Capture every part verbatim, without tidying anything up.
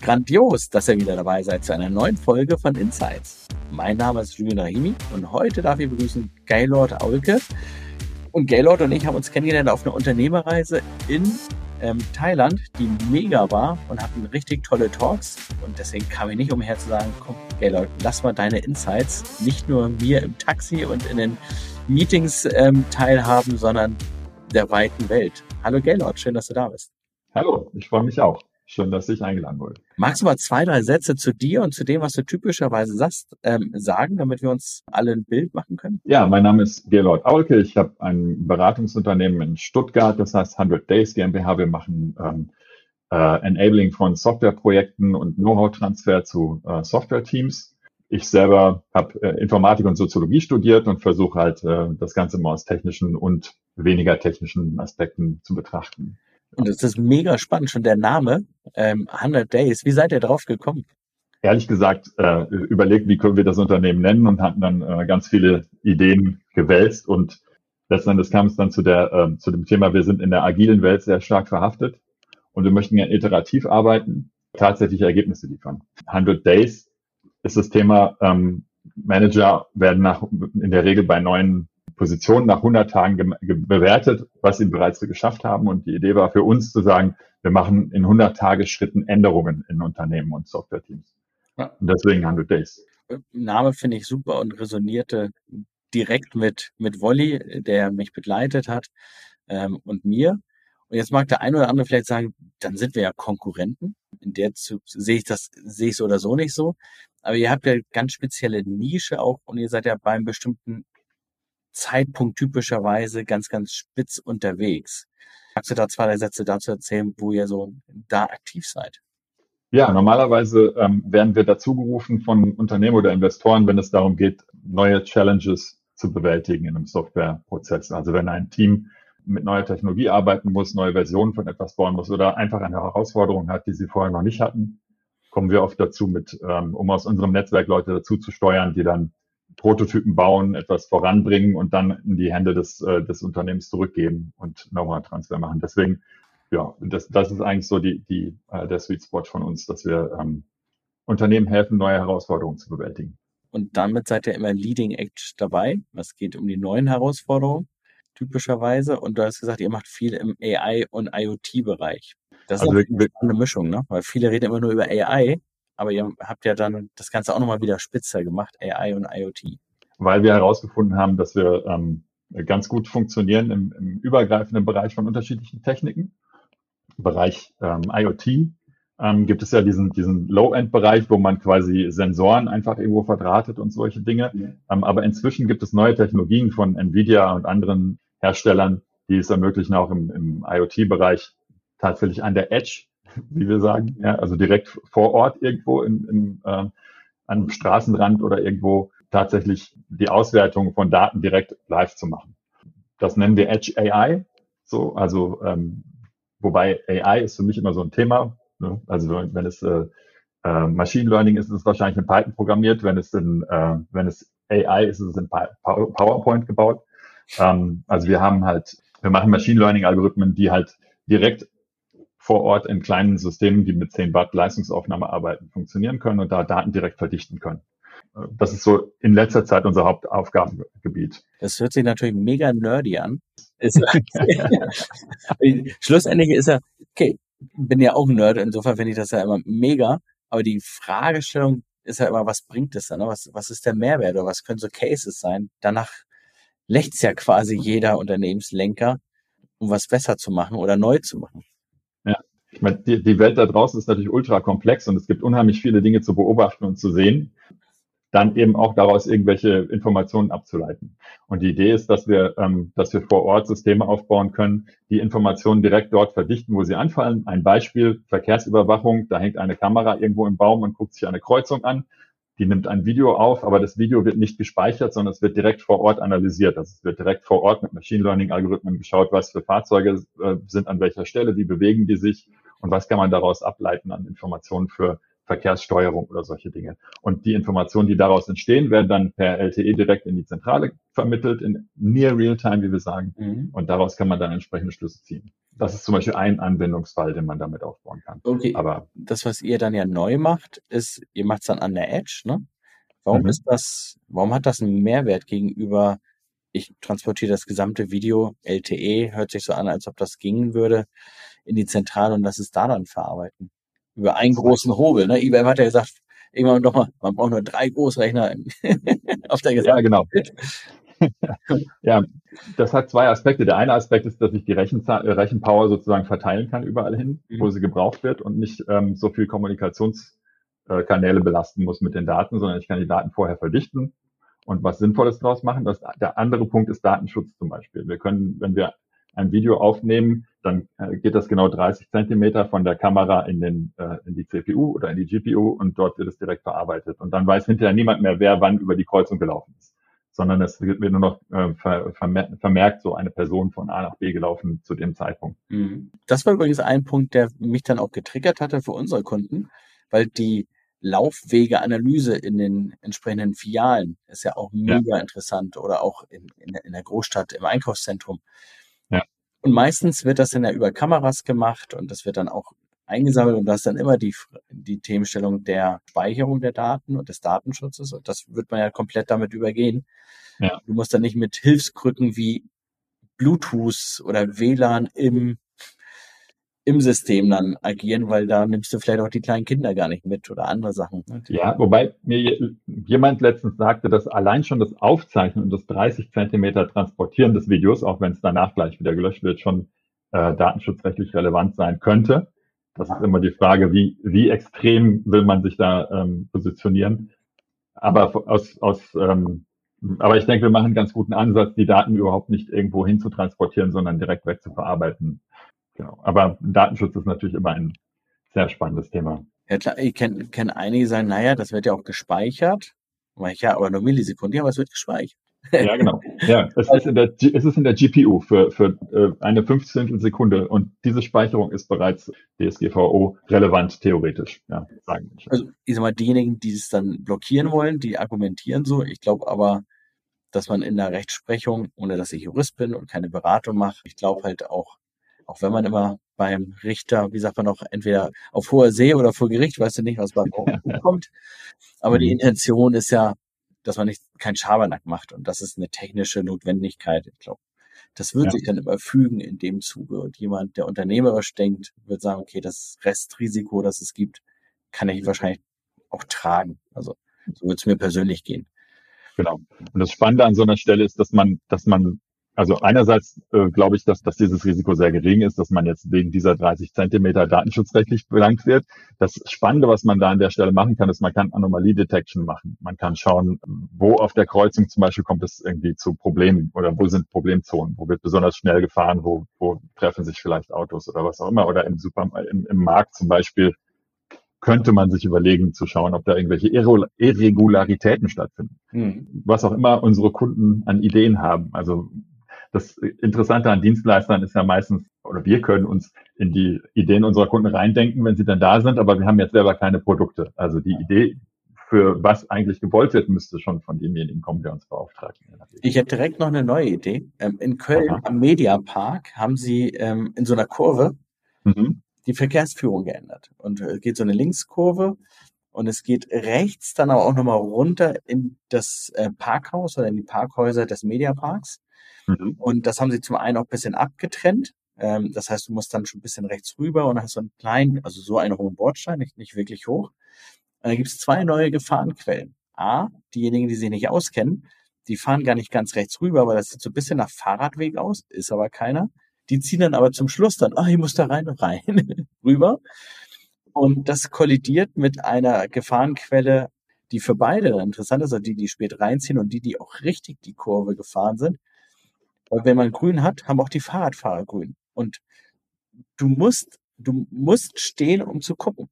Grandios, dass ihr wieder dabei seid zu einer neuen Folge von Insights. Mein Name ist Julian Rahimi und heute darf ich begrüßen Gaylord Aulke. Und Gaylord und ich haben uns kennengelernt auf einer Unternehmerreise in ähm, Thailand, die mega war und hatten richtig tolle Talks. Und deswegen kam ich nicht umher zu sagen, komm Gaylord, lass mal deine Insights nicht nur mir im Taxi und in den Meetings ähm, teilhaben, sondern der weiten Welt. Hallo Gaylord, schön, dass du da bist. Hallo, ich freue mich auch. Schön, dass ich eingeladen wurde. Magst du mal zwei, drei Sätze zu dir und zu dem, was du typischerweise sagst, ähm, sagen, damit wir uns alle ein Bild machen können? Ja, mein Name ist Gaylord Aulke. Ich habe ein Beratungsunternehmen in Stuttgart, das heißt hundert Days GmbH. Wir machen ähm, äh, Enabling von Softwareprojekten und Know-how-Transfer zu äh, Software-Teams. Ich selber habe äh, Informatik und Soziologie studiert und versuche halt, äh, das Ganze mal aus technischen und weniger technischen Aspekten zu betrachten. Und das ist mega spannend, schon der Name, ähm, hundert Days. Wie seid ihr drauf gekommen? Ehrlich gesagt, äh, überlegt, wie können wir das Unternehmen nennen und hatten dann äh, ganz viele Ideen gewälzt und letzten Endes kam es dann zu der, äh, zu dem Thema, wir sind in der agilen Welt sehr stark verhaftet und wir möchten ja iterativ arbeiten, tatsächliche Ergebnisse liefern. hundert Days ist das Thema, ähm, Manager werden nach, in der Regel bei neuen Positionen nach hundert Tagen ge- ge- bewertet, was sie bereits geschafft haben. Und die Idee war für uns zu sagen, wir machen in hundert Tagesschritten Änderungen in Unternehmen und Softwareteams. Ja. Und deswegen hundert Days. Name finde ich super und resonierte direkt mit, mit Wolli, der mich begleitet hat, ähm, und mir. Und jetzt mag der eine oder andere vielleicht sagen, dann sind wir ja Konkurrenten. In der Zug sehe ich das, sehe ich so oder so nicht so. Aber ihr habt ja ganz spezielle Nische auch und ihr seid ja beim bestimmten Zeitpunkt typischerweise ganz, ganz spitz unterwegs. Magst du da zwei, drei Sätze dazu erzählen, wo ihr so da aktiv seid? Ja, normalerweise ähm, werden wir dazu gerufen von Unternehmen oder Investoren, wenn es darum geht, neue Challenges zu bewältigen in einem Softwareprozess. Also wenn ein Team mit neuer Technologie arbeiten muss, neue Versionen von etwas bauen muss oder einfach eine Herausforderung hat, die sie vorher noch nicht hatten, kommen wir oft dazu, mit, ähm, um aus unserem Netzwerk Leute dazu zu steuern, die dann Prototypen bauen, etwas voranbringen und dann in die Hände des, äh, des Unternehmens zurückgeben und Know-how-Transfer machen. Deswegen, ja, das, das ist eigentlich so die, die, äh, der Sweet Spot von uns, dass wir ähm, Unternehmen helfen, neue Herausforderungen zu bewältigen. Und damit seid ihr immer Leading Edge dabei. Es geht um die neuen Herausforderungen, typischerweise. Und du hast gesagt, ihr macht viel im A I- und IoT-Bereich. Das ist Also wir, eine wir, spannende Mischung, ne? Weil viele reden immer nur über A I, aber ihr habt ja dann das Ganze auch nochmal wieder spitzer gemacht, A I und IoT. weil wir herausgefunden haben, dass wir ähm, ganz gut funktionieren im, im übergreifenden Bereich von unterschiedlichen Techniken. Im Bereich ähm, IoT ähm, gibt es ja diesen, diesen Low-End-Bereich, wo man quasi Sensoren einfach irgendwo verdrahtet und solche Dinge. Ja. Ähm, aber inzwischen gibt es neue Technologien von Nvidia und anderen Herstellern, die es ermöglichen, auch im, im IoT-Bereich tatsächlich an der Edge, wie wir sagen, ja, also direkt vor Ort irgendwo im, im, äh, an einem Straßenrand oder irgendwo tatsächlich die Auswertung von Daten direkt live zu machen. Das nennen wir Edge A I. So, also ähm, wobei A I ist für mich immer so ein Thema. Ne? Also wenn, wenn es äh, äh, Machine Learning ist, ist es wahrscheinlich in Python programmiert. Wenn es in, äh, wenn es A I ist, ist es in PowerPoint gebaut. Ähm, also wir haben halt, wir machen Machine Learning Algorithmen, die halt direkt vor Ort in kleinen Systemen, die mit zehn Watt Leistungsaufnahme arbeiten, funktionieren können und da Daten direkt verdichten können. Das ist so in letzter Zeit unser Hauptaufgabengebiet. Das hört sich natürlich mega nerdy an. Ist, schlussendlich ist er, okay, bin ja auch ein Nerd, insofern finde ich das ja immer mega, aber die Fragestellung ist ja immer, was bringt es dann? Ne? Was, was ist der Mehrwert oder was können so Cases sein? Danach lächzt ja quasi jeder Unternehmenslenker, um was besser zu machen oder neu zu machen. Ja, ich meine, die, die Welt da draußen ist natürlich ultra komplex und es gibt unheimlich viele Dinge zu beobachten und zu sehen, dann eben auch daraus irgendwelche Informationen abzuleiten. Und die Idee ist, dass wir, ähm, dass wir vor Ort Systeme aufbauen können, die Informationen direkt dort verdichten, wo sie anfallen. Ein Beispiel, Verkehrsüberwachung, da hängt eine Kamera irgendwo im Baum und guckt sich eine Kreuzung an. Die nimmt ein Video auf, aber das Video wird nicht gespeichert, sondern es wird direkt vor Ort analysiert. Also es wird direkt vor Ort mit Machine Learning Algorithmen geschaut, was für Fahrzeuge äh, sind an welcher Stelle, wie bewegen die sich und was kann man daraus ableiten an Informationen für Verkehrssteuerung oder solche Dinge. Und die Informationen, die daraus entstehen, werden dann per L T E direkt in die Zentrale vermittelt, in near real time, wie wir sagen. Mhm. Und daraus kann man dann entsprechende Schlüsse ziehen. das ist zum Beispiel ein Anwendungsfall, den man damit aufbauen kann. Okay, Aber das, was ihr dann ja neu macht, ist, ihr macht es dann an der Edge, ne? Warum mhm. ist das, warum hat das einen Mehrwert gegenüber, ich transportiere das gesamte Video, L T E, hört sich so an, als ob das gingen würde, in die Zentrale und lass es da dann verarbeiten. Über einen großen Hobel, ne? I B M hat ja gesagt, irgendwann nochmal, man braucht nur drei Großrechner auf der Ja, gesamten genau. Welt. Ja, das hat zwei Aspekte. Der eine Aspekt ist, dass ich die Rechenza- äh, Rechenpower sozusagen verteilen kann überall hin, wo Mhm. sie gebraucht wird und nicht ähm, so viel Kommunikationskanäle belasten muss mit den Daten, sondern ich kann die Daten vorher verdichten und was Sinnvolles draus machen. Das, der andere Punkt ist Datenschutz zum Beispiel. Wir können, wenn wir ein Video aufnehmen, dann äh, geht das genau dreißig Zentimeter von der Kamera in, den, äh, in die C P U oder in die G P U und dort wird es direkt verarbeitet. Und dann weiß hinterher niemand mehr, wer wann über die Kreuzung gelaufen ist, sondern es wird nur noch äh, ver, vermerkt, vermerkt, so eine Person von A nach B gelaufen zu dem Zeitpunkt. Mhm. Das war übrigens ein Punkt, der mich dann auch getriggert hatte für unsere Kunden, weil die Laufwegeanalyse in den entsprechenden Filialen ist ja auch Ja, mega interessant oder auch in, in, der- in der Großstadt im Einkaufszentrum. ja, Und meistens wird das dann ja über Kameras gemacht und das wird dann auch eingesammelt und das ist dann immer die, die Themenstellung der Speicherung der Daten und des Datenschutzes und das wird man ja komplett damit übergehen. ja. Du musst dann nicht mit Hilfskrücken wie Bluetooth oder W L A N im, im System dann agieren, weil da nimmst du vielleicht auch die kleinen Kinder gar nicht mit oder andere Sachen. Ne? Ja, wobei mir je- jemand letztens sagte, dass allein schon das Aufzeichnen und das dreißig Zentimeter Transportieren des Videos, auch wenn es danach gleich wieder gelöscht wird, schon äh, datenschutzrechtlich relevant sein könnte. Das ist immer die Frage, wie, wie extrem will man sich da ähm, positionieren. Aber aus, aus ähm, aber ich denke, wir machen einen ganz guten Ansatz, die Daten überhaupt nicht irgendwo hin zu transportieren, sondern direkt weg zu verarbeiten. Genau. Aber Datenschutz ist natürlich immer ein sehr spannendes Thema. Ja klar, ich kenne kenn einige, die sagen, naja, das wird ja auch gespeichert. Mach ich, ja, aber nur Millisekunden, ja, aber es wird gespeichert. Ja, genau. Ja, es ist in der, G- es ist in der G P U für, für äh, eine fünfzehntel Sekunde und diese Speicherung ist bereits D S G V O relevant theoretisch. Ja, sagen wir schon. Also ich sag mal, diejenigen, die es dann blockieren wollen, die argumentieren so. Ich glaube aber, dass man in der Rechtsprechung, ohne dass ich Jurist bin und keine Beratung mache, ich glaube halt auch, auch wenn man immer beim Richter, wie sagt man auch, entweder auf hoher See oder vor Gericht, weißt du nicht, was bei kommt. Aber die Mhm. Intention ist ja, dass man nicht kein Schabernack macht und das ist eine technische Notwendigkeit. Ich glaube, das wird Ja, sich dann immer fügen in dem Zuge und jemand, der unternehmerisch denkt, wird sagen, okay, das Restrisiko, das es gibt, kann ich wahrscheinlich auch tragen. Also so wird es mir persönlich gehen. genau. Und das Spannende an so einer Stelle ist, dass man, dass man, also einerseits äh, glaube ich, dass, dass dieses Risiko sehr gering ist, dass man jetzt wegen dieser dreißig Zentimeter datenschutzrechtlich belangt wird. Das Spannende, was man da an der Stelle machen kann, ist, man kann Anomalie-Detection machen. Man kann schauen, wo auf der Kreuzung zum Beispiel kommt es irgendwie zu Problemen oder wo sind Problemzonen, wo wird besonders schnell gefahren, wo, wo treffen sich vielleicht Autos oder was auch immer. Oder im, Super, im, im Markt zum Beispiel könnte man sich überlegen zu schauen, ob da irgendwelche Irregularitäten stattfinden. Hm. Was auch immer unsere Kunden an Ideen haben. Also das Interessante an Dienstleistern ist ja meistens, oder wir können uns in die Ideen unserer Kunden reindenken, wenn sie dann da sind, aber wir haben jetzt selber keine Produkte. Also die Idee, für was eigentlich gewollt wird, müsste schon von demjenigen kommen, der uns beauftragt. Ich hätte direkt noch eine neue Idee. Ähm, in Köln Aha. am Mediapark haben sie ähm, in so einer Kurve Mhm. die Verkehrsführung geändert. Und es äh, geht so eine Linkskurve und es geht rechts dann aber auch nochmal runter in das äh, Parkhaus oder in die Parkhäuser des Mediaparks. Mhm. Und das haben sie zum einen auch ein bisschen abgetrennt. Ähm, das heißt, du musst dann schon ein bisschen rechts rüber und hast so einen kleinen, also so einen hohen Bordstein, nicht, nicht wirklich hoch. Und dann gibt es zwei neue Gefahrenquellen. A, diejenigen, die sich nicht auskennen, die fahren gar nicht ganz rechts rüber, weil das sieht so ein bisschen nach Fahrradweg aus, ist aber keiner. Die ziehen dann aber zum Schluss dann, ah, ich muss da rein, rein, rüber. Und das kollidiert mit einer Gefahrenquelle, die für beide interessant ist, also die, die spät reinziehen und die, die auch richtig die Kurve gefahren sind. Weil wenn man grün hat, haben auch die Fahrradfahrer grün. Und du musst, du musst stehen, um zu gucken.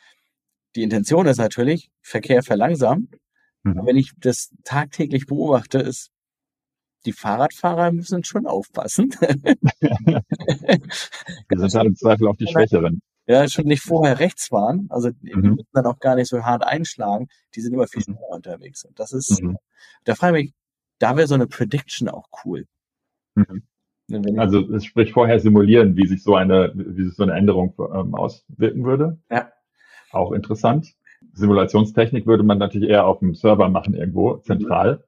Die Intention ist natürlich, Verkehr verlangsamen. Mhm. Aber wenn ich das tagtäglich beobachte, ist, die Fahrradfahrer müssen schon aufpassen. Wir sind halt im Zweifel auch die Schwächeren. Ja, schon nicht vorher rechts fahren. Also die Mhm. müssen dann auch gar nicht so hart einschlagen. Die sind immer viel Mhm. schneller unterwegs. Und das ist, Mhm. da frage ich mich, da wäre so eine Prediction auch cool. Mhm. Wenn ich, Also es sprich vorher simulieren, wie sich so eine, wie sich so eine Änderung ähm, auswirken würde. ja, Auch interessant. Simulationstechnik würde man natürlich eher auf dem Server machen irgendwo, mhm. zentral.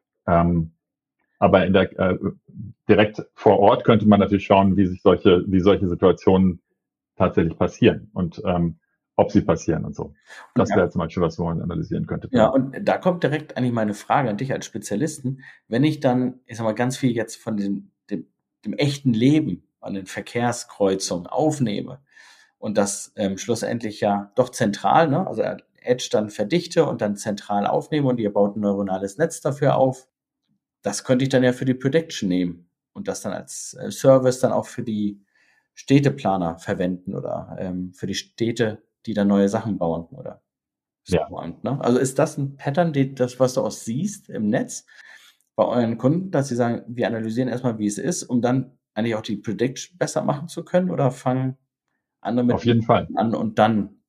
Ähm, aber in der, äh, direkt vor Ort könnte man natürlich schauen, wie sich solche, wie solche Situationen tatsächlich passieren und ähm, ob sie passieren und so. Und Das da, wäre zum Beispiel was, wo man analysieren könnte ja, vielleicht. und da kommt direkt eigentlich meine Frage an dich als Spezialisten. Wenn ich dann, ich sag mal, ganz viel jetzt von dem, dem, dem echten Leben an den Verkehrskreuzungen aufnehme und das ähm, schlussendlich ja doch zentral, ne? Also Edge dann verdichte und dann zentral aufnehme und ihr baut ein neuronales Netz dafür auf. Das könnte ich dann ja für die Prediction nehmen und das dann als äh, Service dann auch für die Städteplaner verwenden oder ähm, für die Städte, die dann neue Sachen bauen oder so. Ja, Und, ne? Also ist das ein Pattern, die, das, was du auch siehst im Netz bei euren Kunden, dass sie sagen, wir analysieren erstmal, wie es ist, um dann eigentlich auch die Prediction besser machen zu können oder fangen andere mit auf jeden Fall. an und dann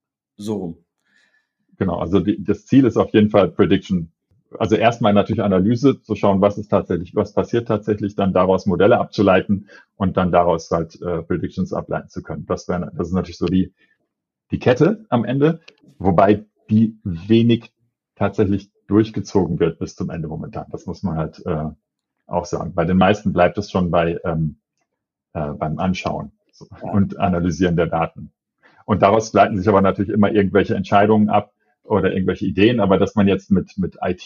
so rum? Genau. Also die, das Ziel ist auf jeden Fall Prediction. Also erstmal natürlich Analyse, zu schauen, was ist tatsächlich, was passiert tatsächlich, dann daraus Modelle abzuleiten und dann daraus halt äh, Predictions ableiten zu können. Das wäre, das ist natürlich so die, die Kette am Ende, wobei die wenig tatsächlich durchgezogen wird bis zum Ende momentan. Das muss man halt äh, auch sagen. Bei den meisten bleibt es schon bei ähm, äh, beim Anschauen Ja. und Analysieren der Daten. Und daraus leiten sich aber natürlich immer irgendwelche Entscheidungen ab oder irgendwelche Ideen, aber dass man jetzt mit, mit I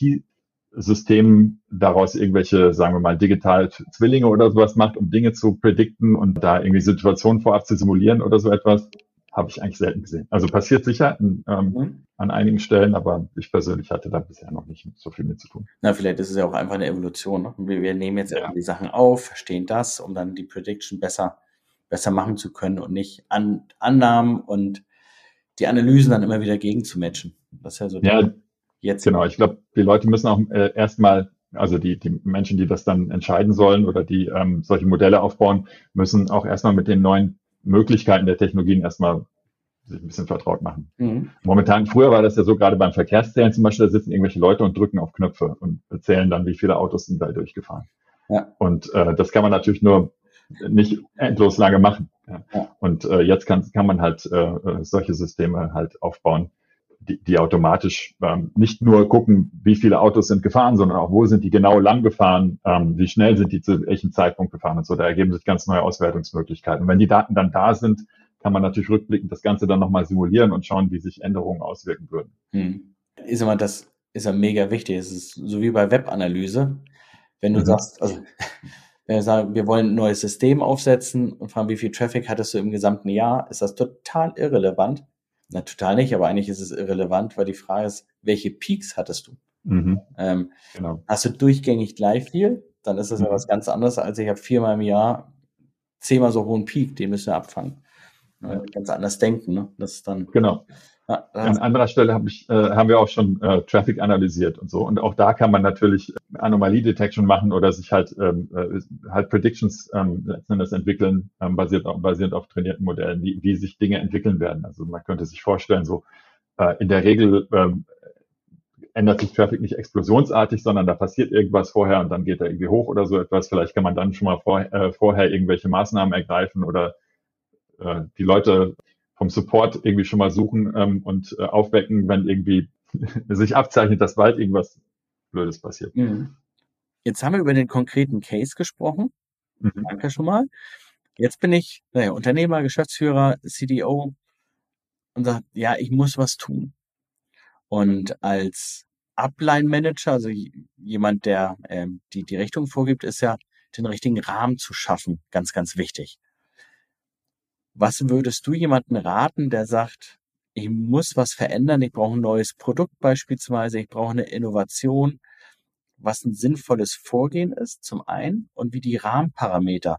T-Systemen daraus irgendwelche, sagen wir mal, digital Zwillinge oder sowas macht, um Dinge zu predikten und da irgendwie Situationen vorab zu simulieren oder so etwas, habe ich eigentlich selten gesehen. Also passiert sicher in, ähm, Mhm. an einigen Stellen, aber ich persönlich hatte da bisher noch nicht so viel mit zu tun. Na, vielleicht ist es ja auch einfach eine Evolution. Ne? Wir, wir nehmen jetzt Ja, erstmal die Sachen auf, verstehen das, um dann die Prediction besser, besser machen zu können und nicht an Annahmen und die Analysen dann immer wieder gegen zu matchen. Das ist ja so ja, jetzt. genau. Ich glaube, die Leute müssen auch äh, erstmal, also die, die Menschen, die das dann entscheiden sollen oder die ähm, solche Modelle aufbauen, müssen auch erstmal mit den neuen Möglichkeiten der Technologien erstmal sich ein bisschen vertraut machen. Mhm. Momentan, früher war das ja so, gerade beim Verkehrszählen zum Beispiel, da sitzen irgendwelche Leute und drücken auf Knöpfe und zählen dann, wie viele Autos sind da durchgefahren. Ja, Und äh, das kann man natürlich nur nicht endlos lange machen. Ja. ja. Und äh, jetzt kann, kann man halt äh, solche Systeme halt aufbauen, die, die automatisch ähm, nicht nur gucken, wie viele Autos sind gefahren, sondern auch, wo sind die genau lang gefahren, ähm, wie schnell sind die zu welchem Zeitpunkt gefahren und so. Da ergeben sich ganz neue Auswertungsmöglichkeiten. Und wenn die Daten dann da sind, kann man natürlich rückblickend das Ganze dann nochmal simulieren und schauen, wie sich Änderungen auswirken würden. Hm. Ist immer, das ist ja mega wichtig. Es ist so wie bei Webanalyse. Wenn du Mhm. sagst, also, wenn wir sagen, wir wollen ein neues System aufsetzen und fragen, wie viel Traffic hattest du im gesamten Jahr, ist das total irrelevant. Na, total nicht, aber eigentlich ist es irrelevant, weil die Frage ist, welche Peaks hattest du? Mhm. Ähm, Genau. hast du durchgängig gleich viel, dann ist das ja was Mhm. ganz anderes, als ich habe viermal im Jahr zehnmal so hohen Peak, den müssen wir abfangen. Ja, Ja. ganz anders denken, ne? Das ist dann, Genau. ja, An das, anderer Stelle hab ich, äh, haben wir auch schon äh, Traffic analysiert und so. Und auch da kann man natürlich Anomalie-Detection machen oder sich halt ähm, äh, halt Predictions ähm, letzten Endes entwickeln, ähm, basiert, auf, basierend auf trainierten Modellen, wie, wie sich Dinge entwickeln werden. Also man könnte sich vorstellen, so äh, in der Regel ähm, ändert sich Traffic nicht explosionsartig, sondern da passiert irgendwas vorher und dann geht er irgendwie hoch oder so etwas. Vielleicht kann man dann schon mal vor, äh, vorher irgendwelche Maßnahmen ergreifen oder äh, die Leute vom Support irgendwie schon mal suchen ähm, und äh, aufwecken, wenn irgendwie sich abzeichnet, dass bald irgendwas Blödes passiert. mhm. Jetzt haben wir über den konkreten Case gesprochen. Mhm. Danke schon mal. Jetzt bin ich, naja, Unternehmer, Geschäftsführer, C D O und sage, ja, ich muss was tun. Und als Upline-Manager, also j- jemand, der ähm, die, die Richtung vorgibt, ist ja, den richtigen Rahmen zu schaffen, ganz, ganz wichtig. Was würdest du jemanden raten, der sagt, ich muss was verändern, ich brauche ein neues Produkt beispielsweise, ich brauche eine Innovation, was ein sinnvolles Vorgehen ist, zum einen, und wie die Rahmenparameter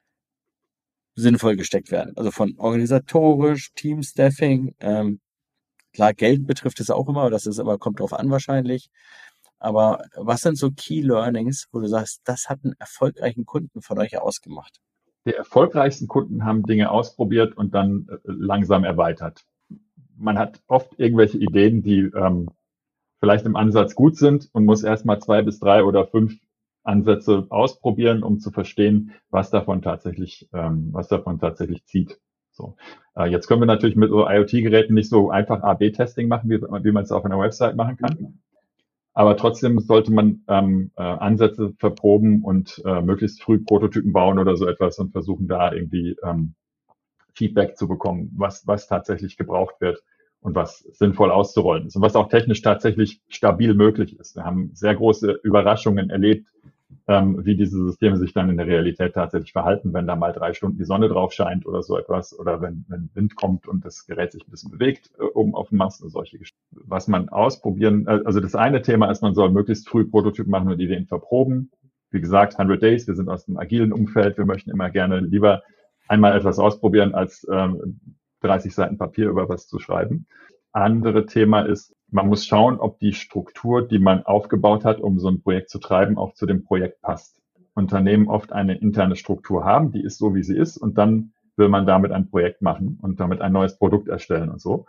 sinnvoll gesteckt werden. Also von organisatorisch, Teamstaffing, ähm, klar, Geld betrifft es auch immer, das ist aber, kommt drauf an wahrscheinlich. Aber was sind so Key Learnings, wo du sagst, das hat einen erfolgreichen Kunden von euch ausgemacht? Die erfolgreichsten Kunden haben Dinge ausprobiert und dann äh, langsam erweitert. Man hat oft irgendwelche Ideen, die ähm, vielleicht im Ansatz gut sind und muss erstmal zwei bis drei oder fünf Ansätze ausprobieren, um zu verstehen, was davon tatsächlich, ähm, was davon tatsächlich zieht. So. Äh, jetzt können wir natürlich mit so IoT-Geräten nicht so einfach A B Testing machen, wie, wie man es auf einer Website machen kann. Aber trotzdem sollte man ähm, äh, Ansätze verproben und äh, möglichst früh Prototypen bauen oder so etwas und versuchen da irgendwie ähm, Feedback zu bekommen, was, was tatsächlich gebraucht wird und was sinnvoll auszurollen ist und was auch technisch tatsächlich stabil möglich ist. Wir haben sehr große Überraschungen erlebt, ähm, wie diese Systeme sich dann in der Realität tatsächlich verhalten, wenn da mal drei Stunden die Sonne drauf scheint oder so etwas oder wenn, wenn Wind kommt und das Gerät sich ein bisschen bewegt äh, oben auf dem Mast und solche Geschichten. Was man ausprobieren, äh, also das eine Thema ist, man soll möglichst früh Prototypen machen und Ideen verproben. Wie gesagt, hundert Days, wir sind aus dem agilen Umfeld, wir möchten immer gerne lieber einmal etwas ausprobieren, als ähm, dreißig Seiten Papier über was zu schreiben. Andere Thema ist, man muss schauen, ob die Struktur, die man aufgebaut hat, um so ein Projekt zu treiben, auch zu dem Projekt passt. Unternehmen oft eine interne Struktur haben, die ist so, wie sie ist, und dann will man damit ein Projekt machen und damit ein neues Produkt erstellen und so.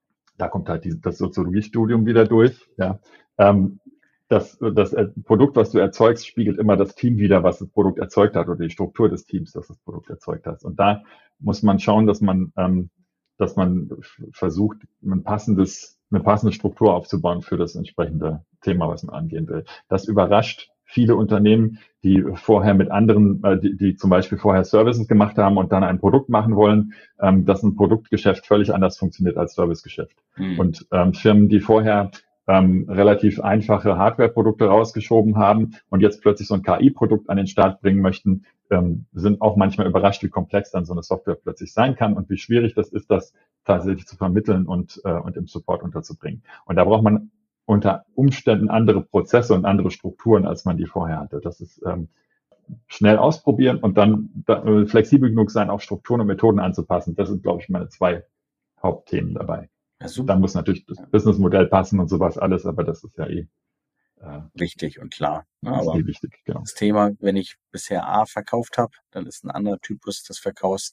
Da kommt halt die, das Soziologiestudium wieder durch. Ja. Ähm, das, das Produkt, was du erzeugst, spiegelt immer das Team wider, was das Produkt erzeugt hat, oder die Struktur des Teams, das das Produkt erzeugt hat. Und da muss man schauen, dass man, ähm, dass man versucht, ein passendes, eine passende Struktur aufzubauen für das entsprechende Thema, was man angehen will. Das überrascht viele Unternehmen, die vorher mit anderen, äh, die, die zum Beispiel vorher Services gemacht haben und dann ein Produkt machen wollen, ähm, dass ein Produktgeschäft völlig anders funktioniert als Servicegeschäft. Mhm. Und ähm, Firmen, die vorher ähm, relativ einfache Hardware-Produkte rausgeschoben haben und jetzt plötzlich so ein K I-Produkt an den Start bringen möchten, ähm, sind auch manchmal überrascht, wie komplex dann so eine Software plötzlich sein kann und wie schwierig das ist, das tatsächlich zu vermitteln und, äh, und im Support unterzubringen. Und da braucht man unter Umständen andere Prozesse und andere Strukturen, als man die vorher hatte. Das ist ähm, schnell ausprobieren und dann da, äh, flexibel genug sein, auch Strukturen und Methoden anzupassen. Das sind, glaube ich, meine zwei Hauptthemen dabei. Ja, dann muss natürlich das Businessmodell passen und sowas alles, aber das ist ja eh äh, richtig und klar. Ja, aber eh wichtig, genau. Das Thema, wenn ich bisher A verkauft habe, dann ist ein anderer Typus des Verkaufs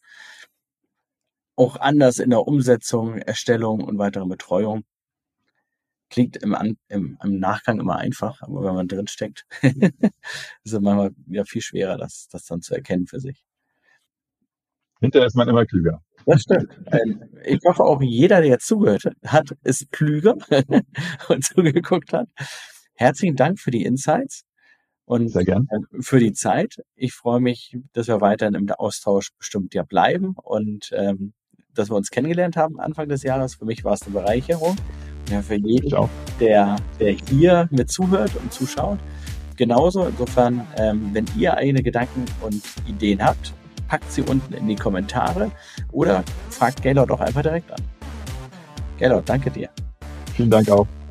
auch anders in der Umsetzung, Erstellung und weiteren Betreuung. Klingt im, An- im, im Nachgang immer einfach, aber wenn man drin steckt, ist es manchmal ja viel schwerer, das, das dann zu erkennen für sich. Hinterher ist man immer klüger. Das stimmt. Ich hoffe auch, jeder, der jetzt zugehört hat, ist klüger und zugeguckt hat. Herzlichen Dank für die Insights und Sehr gern. für die Zeit. Ich freue mich, dass wir weiterhin im Austausch bestimmt ja bleiben und ähm, dass wir uns kennengelernt haben Anfang des Jahres. Für mich war es eine Bereicherung. Ja, für jeden, der, der hier mit zuhört und zuschaut. Genauso, insofern, ähm, wenn ihr eigene Gedanken und Ideen habt, packt sie unten in die Kommentare oder fragt Gaylord auch einfach direkt an. Gaylord, danke dir. Vielen Dank auch.